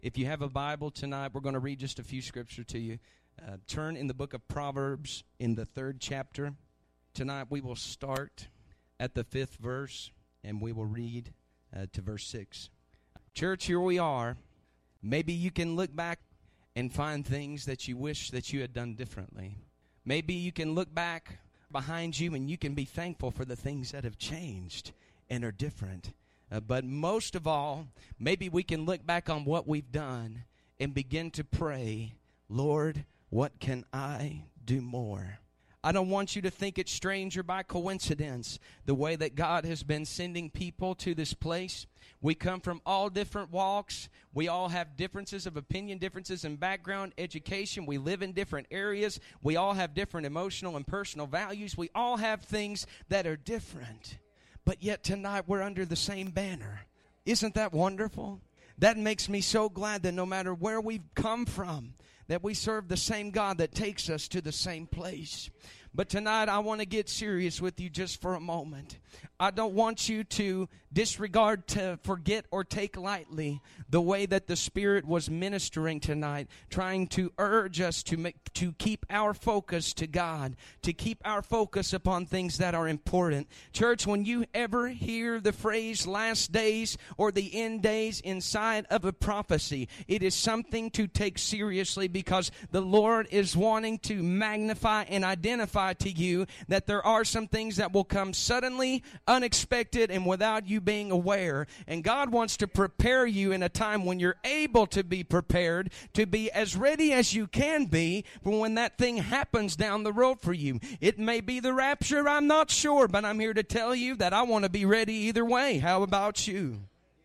If you have a Bible tonight, we're going to read just a few scripture to you. Turn in the book of Proverbs in the 3rd chapter. Tonight we will start at the 5th verse, and we will read to verse 6. Church, here we are. Maybe you can look back and find things that you wish that you had done differently. Maybe you can look back behind you and you can be thankful for the things that have changed and are different. But most of all, maybe we can look back on what we've done and begin to pray, Lord, what can I do more? I don't want you to think it's strange or by coincidence the way that God has been sending people to this place. We come from all different walks. We all have differences of opinion, differences in background, education. We live in different areas. We all have different emotional and personal values. We all have things that are different. But yet tonight we're under the same banner. Isn't that wonderful? That makes me so glad that no matter where we've come from, that we serve the same God that takes us to the same place. But tonight I want to get serious with you just for a moment. I don't want you to disregard, to forget, or take lightly the way that the Spirit was ministering tonight, trying to urge us to keep our focus to God, to keep our focus upon things that are important. Church, when you ever hear the phrase last days or the end days inside of a prophecy, it is something to take seriously, because the Lord is wanting to magnify and identify to you that there are some things that will come suddenly, unexpected, and without you being aware. And God wants to prepare you in a time when you're able to be prepared, to be as ready as you can be for when that thing happens down the road for you. It may be the rapture, I'm not sure, but I'm here to tell you that I want to be ready either way. How about you?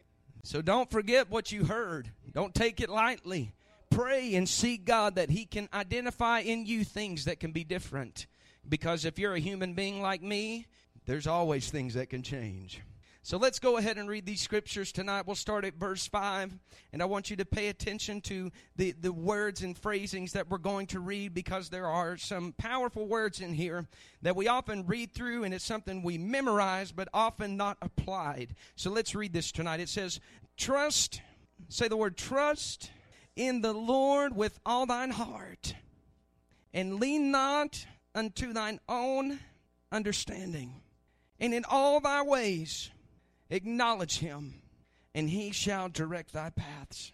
So don't forget what you heard. Don't take it lightly. Pray and seek God that He can identify in you things that can be different. Because if you're a human being like me, there's always things that can change. So let's go ahead and read these scriptures tonight. We'll start at verse 5. And I want you to pay attention to the words and phrasings that we're going to read, because there are some powerful words in here that we often read through, and it's something we memorize but often not applied. So let's read this tonight. It says, trust, say the word trust, in the Lord with all thine heart, and lean not unto thine own understanding. And in all thy ways acknowledge Him, and He shall direct thy paths.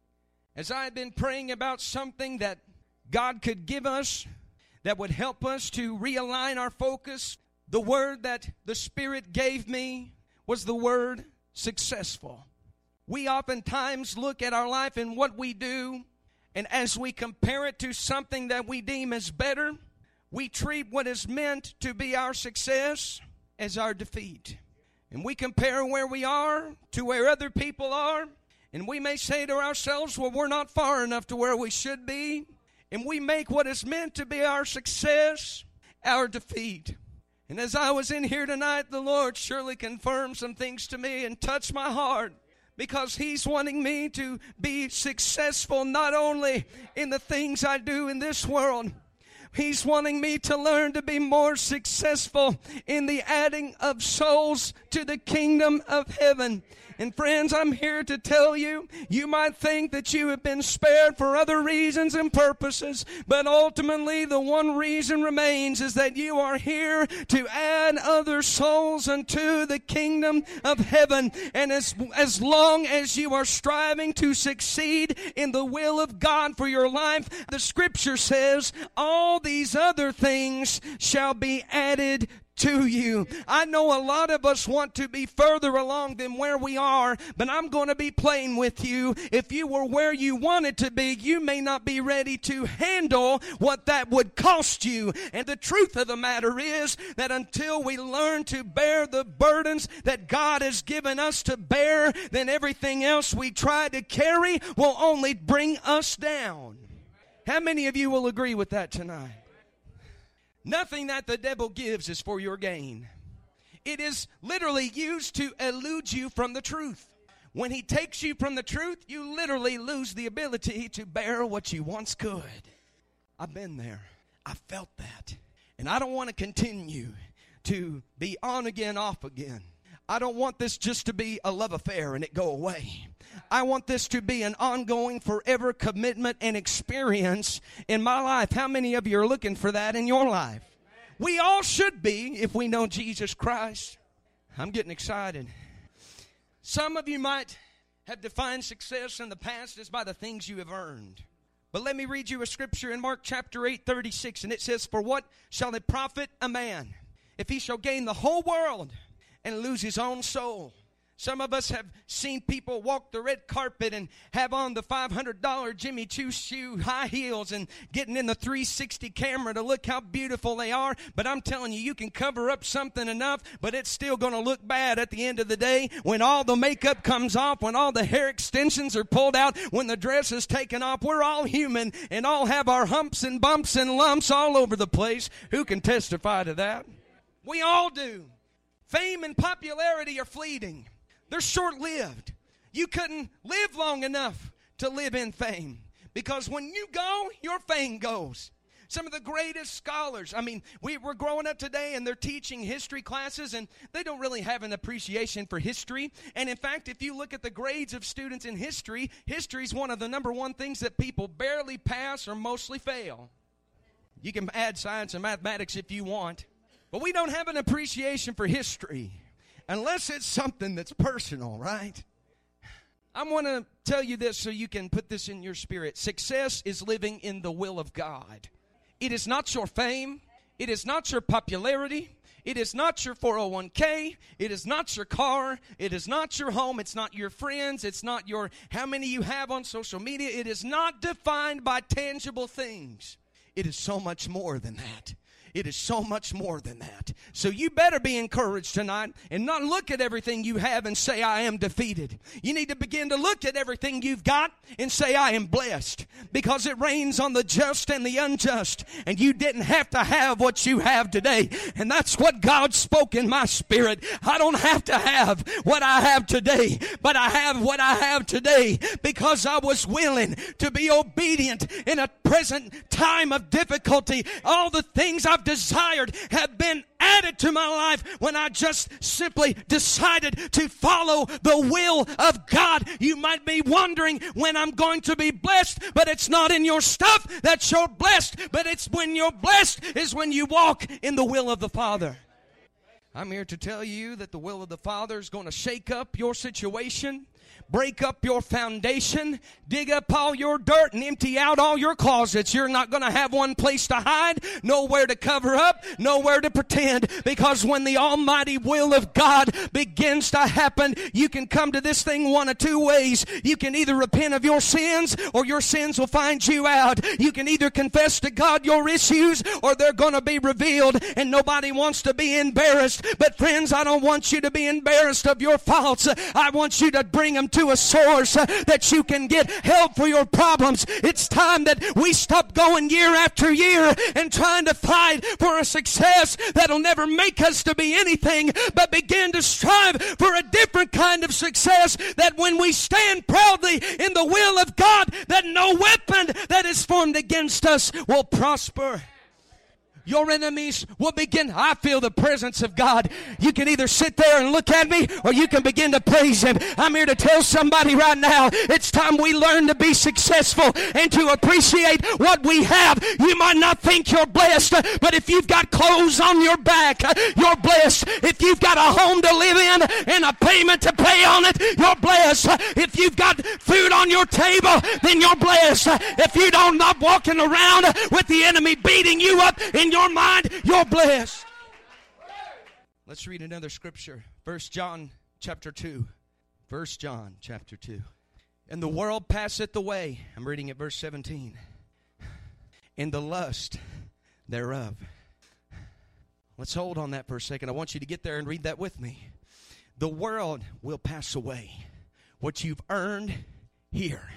As I had been praying about something that God could give us that would help us to realign our focus, the word that the Spirit gave me was the word successful. We oftentimes look at our life and what we do, and as we compare it to something that we deem as better, we treat what is meant to be our success as our defeat. And we compare where we are to where other people are, and we may say to ourselves, well, we're not far enough to where we should be, and we make what is meant to be our success our defeat. And as I was in here tonight, the Lord surely confirmed some things to me and touched my heart, because He's wanting me to be successful not only in the things I do in this world. He's wanting me to learn to be more successful in the adding of souls to the kingdom of heaven. And friends, I'm here to tell you, you might think that you have been spared for other reasons and purposes, but ultimately the one reason remains is that you are here to add other souls unto the kingdom of heaven. And as long as you are striving to succeed in the will of God for your life, the Scripture says all these other things shall be added to you. I know a lot of us want to be further along than where we are, but I'm going to be plain with you. If you were where you wanted to be, you may not be ready to handle what that would cost you. And the truth of the matter is that until we learn to bear the burdens that God has given us to bear, then everything else we try to carry will only bring us down. How many of you will agree with that tonight? Nothing that the devil gives is for your gain. It is literally used to elude you from the truth. When he takes you from the truth, you literally lose the ability to bear what you once could. I've been there. I felt that. And I don't want to continue to be on again, off again. I don't want this just to be a love affair and it go away. I want this to be an ongoing, forever commitment and experience in my life. How many of you are looking for that in your life? We all should be if we know Jesus Christ. I'm getting excited. Some of you might have defined success in the past as by the things you have earned. But let me read you a scripture in Mark chapter 8:36, and it says, "For what shall it profit a man if he shall gain the whole world and lose his own soul?" Some of us have seen people walk the red carpet and have on the $500 Jimmy Choo shoe high heels and getting in the 360 camera to look how beautiful they are. But I'm telling you, you can cover up something enough, but it's still going to look bad at the end of the day when all the makeup comes off, when all the hair extensions are pulled out, when the dress is taken off. We're all human and all have our humps and bumps and lumps all over the place. Who can testify to that? We all do. Fame and popularity are fleeting. They're short-lived. You couldn't live long enough to live in fame, because when you go, your fame goes. Some of the greatest scholars, we're growing up today and they're teaching history classes and they don't really have an appreciation for history. And in fact, if you look at the grades of students in history, history is one of the number one things that people barely pass or mostly fail. You can add science and mathematics if you want, but we don't have an appreciation for history. Unless it's something that's personal, right? I want to tell you this so you can put this in your spirit. Success is living in the will of God. It is not your fame. It is not your popularity. It is not your 401k. It is not your car. It is not your home. It's not your friends. It's not your how many you have on social media. It is not defined by tangible things. It is so much more than that. It is so much more than that. So you better be encouraged tonight and not look at everything you have and say, I am defeated. You need to begin to look at everything you've got and say, I am blessed. Because it rains on the just and the unjust. And you didn't have to have what you have today. And that's what God spoke in my spirit. I don't have to have what I have today. But I have what I have today because I was willing to be obedient in a present time of difficulty. All the things I've desired have been added to my life when I just simply decided to follow the will of God. You might be wondering when I'm going to be blessed, but it's not in your stuff that you're blessed, but it's when you're blessed is when you walk in the will of the Father. I'm here to tell you that the will of the Father is going to shake up your situation, break up your foundation, dig up all your dirt and empty out all your closets. You're not going to have one place to hide, nowhere to cover up, nowhere to pretend, because when the almighty will of God begins to happen, you can come to this thing one of two ways. You can either repent of your sins or your sins will find you out. You can either confess to God your issues or they're going to be revealed, and nobody wants to be embarrassed. But friends, I don't want you to be embarrassed of your faults. I want you to bring them to a source that you can get help for your problems. It's time that we stop going year after year and trying to fight for a success that'll never make us to be anything, but begin to strive for a different kind of success, that when we stand proudly in the will of God, that no weapon that is formed against us will prosper. Your enemies will begin. I feel the presence of God. You can either sit there and look at me or you can begin to praise Him. I'm here to tell somebody right now, it's time we learn to be successful and to appreciate what we have. You might not think you're blessed, but if you've got clothes on your back, you're blessed. If you've got a home to live in and a payment to pay on it, you're blessed. If you've got food on your table, then you're blessed. If you don't not walking around with the enemy beating you up in your mind, you're blessed. Let's read another scripture. 1 John chapter 2. 1 John chapter 2. And the world passeth away. I'm reading at verse 17. In the lust thereof. Let's hold on that for a second. I want you to get there and read that with me. The world will pass away. What you've earned here,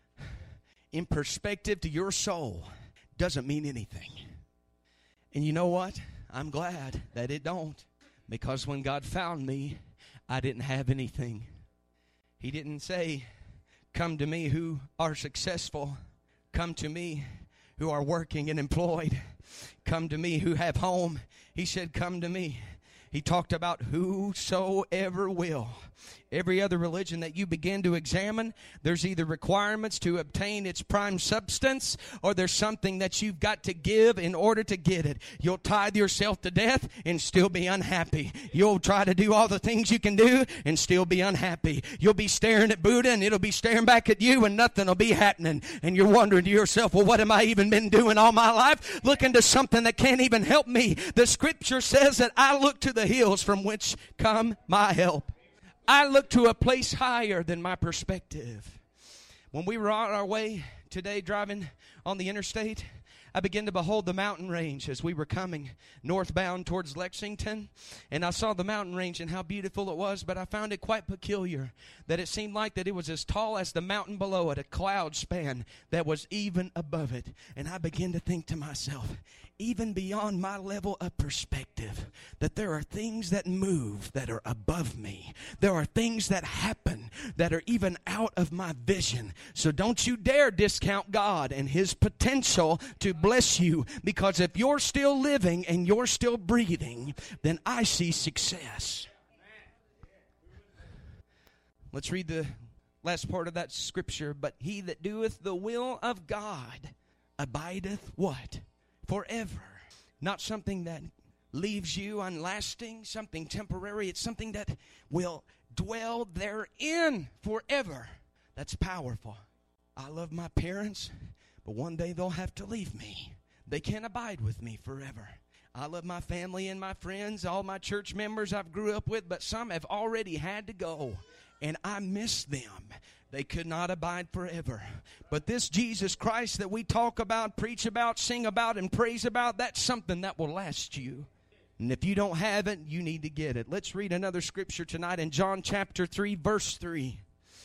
in perspective to your soul, doesn't mean anything. And you know what? I'm glad that it don't. Because when God found me, I didn't have anything. He didn't say, come to me who are successful. Come to me who are working and employed. Come to me who have home. He said, come to me. He talked about whosoever will. Every other religion that you begin to examine, there's either requirements to obtain its prime substance, or there's something that you've got to give in order to get it. You'll tithe yourself to death and still be unhappy. You'll try to do all the things you can do and still be unhappy. You'll be staring at Buddha and it'll be staring back at you and nothing will be happening. And you're wondering to yourself, well, what am I even been doing all my life? Looking to something that can't even help me. The scripture says that I look to the hills from which come my help. I look to a place higher than my perspective. When we were on our way today driving on the interstate, I began to behold the mountain range as we were coming northbound towards Lexington. And I saw the mountain range and how beautiful it was, but I found it quite peculiar that it seemed like that it was as tall as the mountain below it, a cloud span that was even above it. And I began to think to myself, even beyond my level of perspective, that there are things that move that are above me. There are things that happen that are even out of my vision. So don't you dare discount God and His potential to bless you, because if you're still living and you're still breathing, then I see success. Let's read the last part of that scripture. But he that doeth the will of God abideth what? Forever. Not something that leaves you unlasting, something temporary. It's something that will dwell therein forever. That's powerful. I love my parents, but one day they'll have to leave me. They can't abide with me forever. I love my family and my friends, all my church members I've grew up with, but some have already had to go, and I miss them. They could not abide forever. But this Jesus Christ that we talk about, preach about, sing about, and praise about, that's something that will last you. And if you don't have it, you need to get it. Let's read another scripture tonight in John chapter 3, verse 3.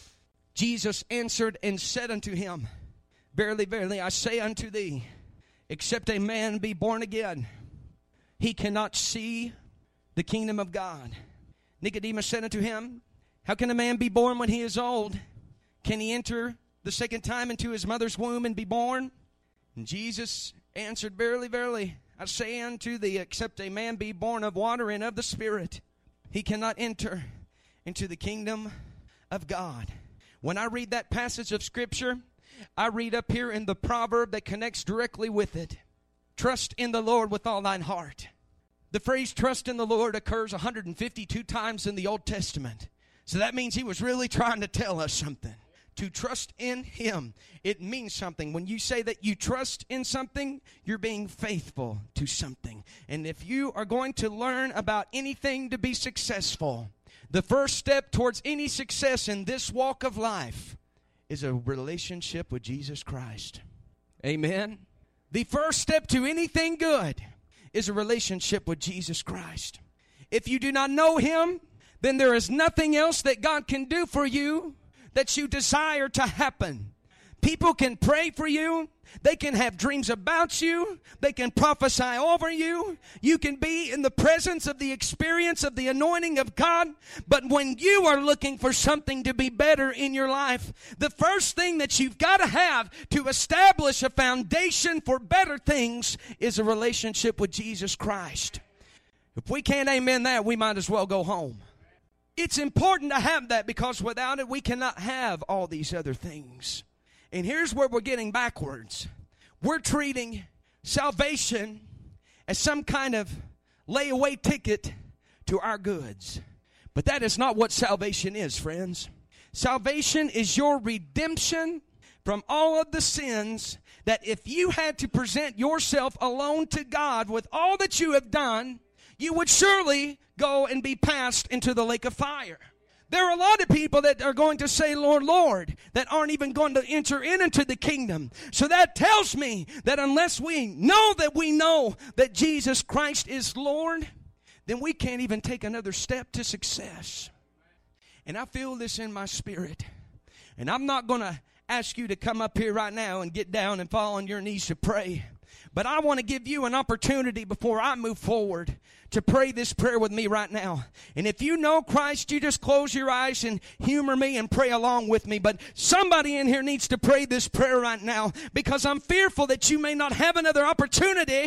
Jesus answered and said unto him, Verily, verily, I say unto thee, except a man be born again, he cannot see the kingdom of God. Nicodemus said unto him, How can a man be born when he is old? Can he enter the second time into his mother's womb and be born? And Jesus answered, Verily, verily, I say unto thee, except a man be born of water and of the Spirit, he cannot enter into the kingdom of God. When I read that passage of Scripture, I read up here in the proverb that connects directly with it. Trust in the Lord with all thine heart. The phrase trust in the Lord occurs 152 times in the Old Testament. So that means he was really trying to tell us something. To trust in Him, it means something. When you say that you trust in something, you're being faithful to something. And if you are going to learn about anything to be successful, the first step towards any success in this walk of life is a relationship with Jesus Christ. Amen. The first step to anything good is a relationship with Jesus Christ. If you do not know Him, then there is nothing else that God can do for you that you desire to happen. People can pray for you. They can have dreams about you. They can prophesy over you. You can be in the presence of the experience of the anointing of God. But when you are looking for something to be better in your life, the first thing that you've got to have to establish a foundation for better things is a relationship with Jesus Christ. If we can't amen that, we might as well go home. It's important to have that, because without it, we cannot have all these other things. And here's where we're getting backwards. We're treating salvation as some kind of layaway ticket to our goods. But that is not what salvation is, friends. Salvation is your redemption from all of the sins that if you had to present yourself alone to God with all that you have done, you would surely go and be cast into the lake of fire. There are a lot of people that are going to say, Lord, Lord, that aren't even going to enter into the kingdom. So that tells me that unless we know that Jesus Christ is Lord, then we can't even take another step to success. And I feel this in my spirit. And I'm not going to ask you to come up here right now and get down and fall on your knees to pray. But I want to give you an opportunity before I move forward to pray this prayer with me right now. And if you know Christ, you just close your eyes and humor me and pray along with me. But somebody in here needs to pray this prayer right now, because I'm fearful that you may not have another opportunity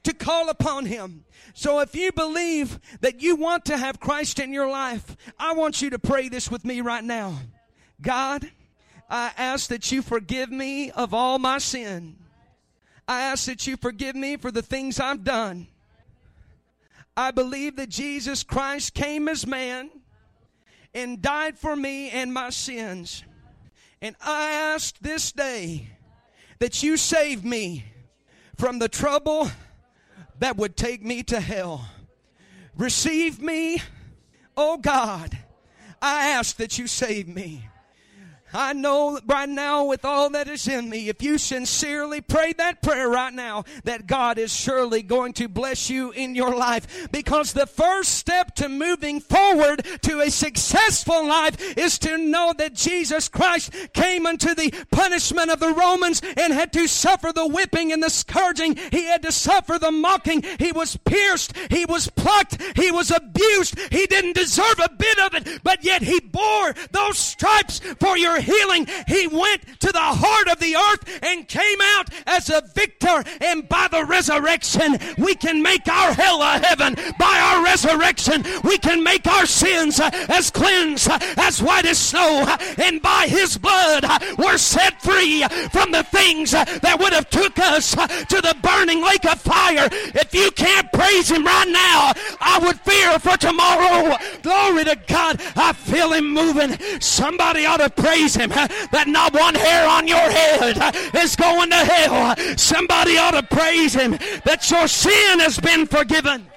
to call upon Him. So if you believe that you want to have Christ in your life, I want you to pray this with me right now. God, I ask that you forgive me of all my sin. I ask that you forgive me for the things I've done. I believe that Jesus Christ came as man and died for me and my sins. And I ask this day that you save me from the trouble that would take me to hell. Receive me, oh God. I ask that you save me. I know right now with all that is in me, if you sincerely pray that prayer right now, that God is surely going to bless you in your life. Because the first step to moving forward to a successful life is to know that Jesus Christ came unto the punishment of the Romans and had to suffer the whipping and the scourging. He had to suffer the mocking. He was pierced. He was plucked. He was abused. He didn't deserve a bit of it, but yet He bore those stripes for your healing. He went to the heart of the earth and came out as a victor, and by the resurrection we can make our hell a heaven. By our resurrection we can make our sins as cleansed as white as snow, and by His blood we're set free from the things that would have took us to the burning lake of fire. If you can't praise Him right now, I would fear for tomorrow. Glory to God. I feel Him moving. Somebody ought to praise Him that not one hair on your head is going to hell. Somebody ought to praise Him that your sin has been forgiven.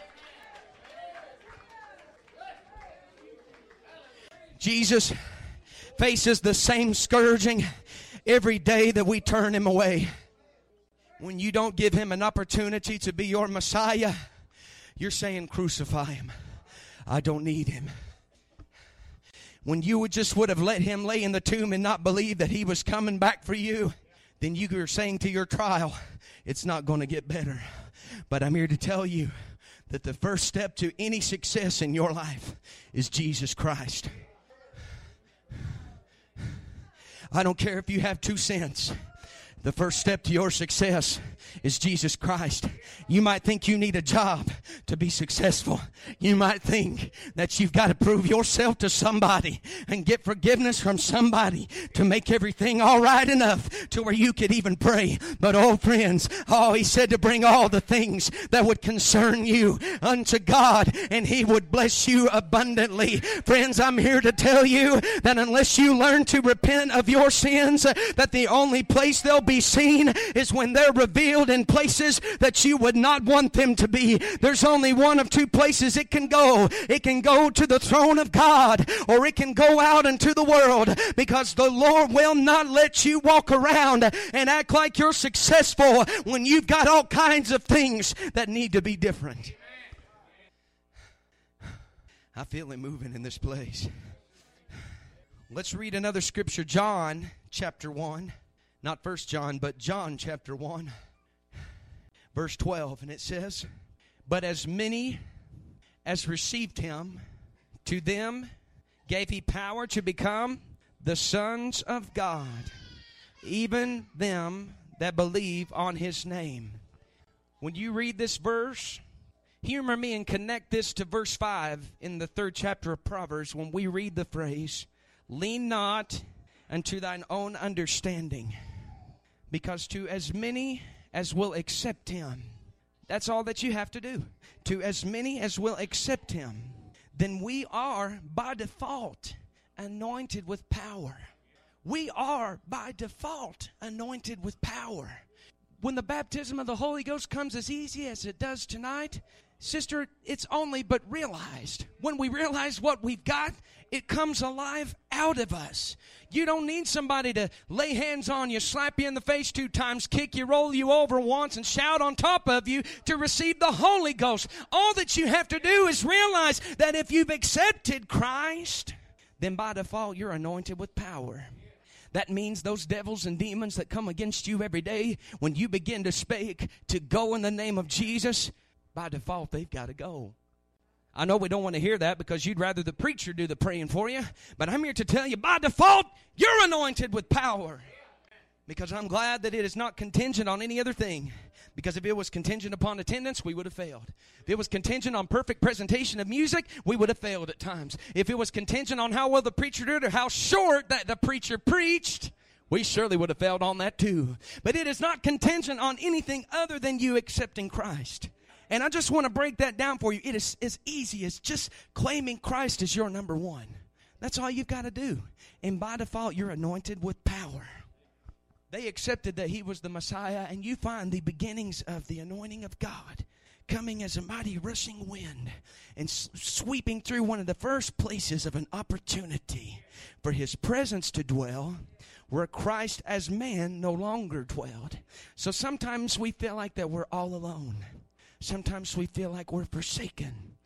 Jesus faces the same scourging every day that we turn Him away. When you don't give Him an opportunity to be your Messiah, you're saying, crucify Him. I don't need Him. When you would have let Him lay in the tomb and not believe that He was coming back for you, then you were saying to your trial, it's not going to get better. But I'm here to tell you that the first step to any success in your life is Jesus Christ. I don't care if you have 2 cents. The first step to your success is Jesus Christ. You might think you need a job to be successful. You might think that you've got to prove yourself to somebody and get forgiveness from somebody to make everything all right enough to where you could even pray. But oh friends, He said to bring all the things that would concern you unto God, and He would bless you abundantly. Friends, I'm here to tell you that unless you learn to repent of your sins, that the only place they'll be seen is when they're revealed in places that you would not want them to be. There's only one of 2 places it can go. It can go to the throne of God, or it can go out into the world, because the Lord will not let you walk around and act like you're successful when you've got all kinds of things that need to be different. I feel Him moving in this place. Let's read another scripture, John chapter 1. Not 1 John, but John chapter 1, verse 12. And it says, but as many as received Him, to them gave He power to become the sons of God, even them that believe on His name. When you read this verse, humor me and connect this to verse 5 in the 3rd chapter of Proverbs, when we read the phrase, lean not unto thine own understanding. Because to as many as will accept Him, that's all that you have to do. To as many as will accept Him, then we are by default anointed with power. We are by default anointed with power. When the baptism of the Holy Ghost comes as easy as it does tonight, sister, it's only but realized. When we realize what we've got, it comes alive out of us. You don't need somebody to lay hands on you, slap you in the face 2 times, kick you, roll you over once, and shout on top of you to receive the Holy Ghost. All that you have to do is realize that if you've accepted Christ, then by default you're anointed with power. That means those devils and demons that come against you every day, when you begin to speak to go in the name of Jesus, by default they've got to go. I know we don't want to hear that because you'd rather the preacher do the praying for you. But I'm here to tell you, by default, you're anointed with power. Because I'm glad that it is not contingent on any other thing. Because if it was contingent upon attendance, we would have failed. If it was contingent on perfect presentation of music, we would have failed at times. If it was contingent on how well the preacher did or how short that the preacher preached, we surely would have failed on that too. But it is not contingent on anything other than you accepting Christ. And I just want to break that down for you. It is as easy as just claiming Christ as your number one. That's all you've got to do. And by default, you're anointed with power. They accepted that he was the Messiah, and you find the beginnings of the anointing of God coming as a mighty rushing wind and sweeping through one of the first places of an opportunity for his presence to dwell where Christ as man no longer dwelled. So sometimes we feel like that we're all alone. Sometimes we feel like we're forsaken.